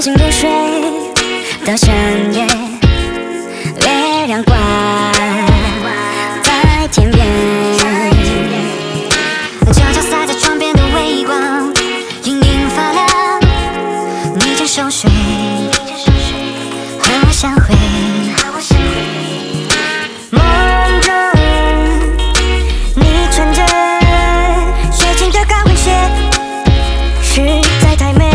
星星入睡到深夜，月亮挂在天边，悄悄洒在窗边的微光，隐隐发亮。你正熟睡，和我相会。梦中，你穿着雪青的高跟鞋，实在太美。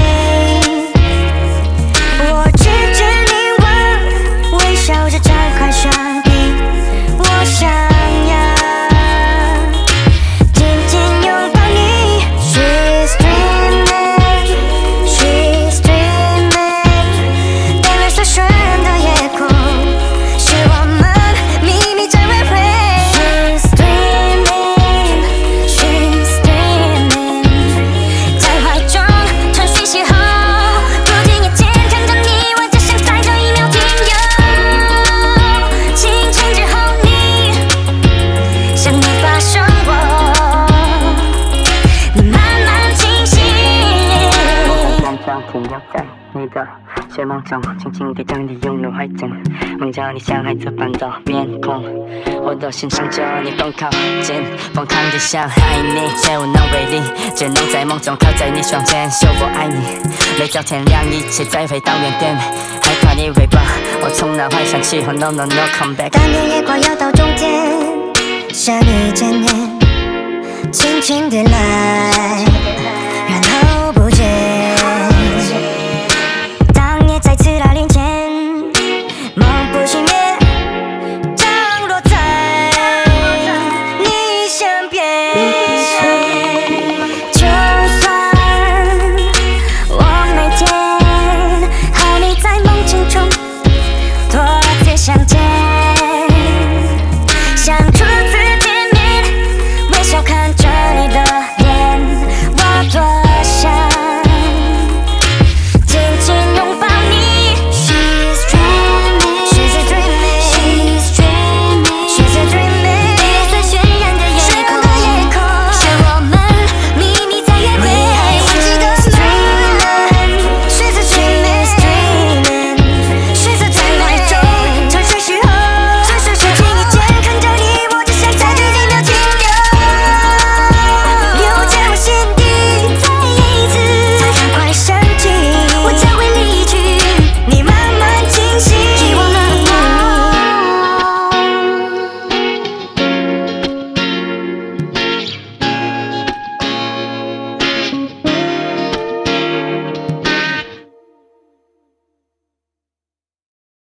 我指着你问，微笑着张开双臂，我想要紧紧拥抱你。She's dreaming, she's dreaming， 带来最炫的夜空，是我们秘密在约会。She's dreaming, she's dreaming， 在怀中传讯息后，不经意间看着你，我只想在这一秒停留。清晨之后你向你发生过，你慢慢清醒。 梦想停留在你的睡梦中，轻轻地将你拥入怀中，梦着你像孩子般的面孔，我的心想着你更靠近，疯狂地想爱你，却无能为力，只能在梦中靠在你双肩，说我爱你，累到天亮，一切再回到原点，害怕你尾巴，我从脑海想起 Oh no no no come back。 当年也快要到终点，像一千年，轻轻地来，然后不见。当夜再次来临前，梦不熄灭，降落在你身边。就算我每天和你在梦境中多次相见。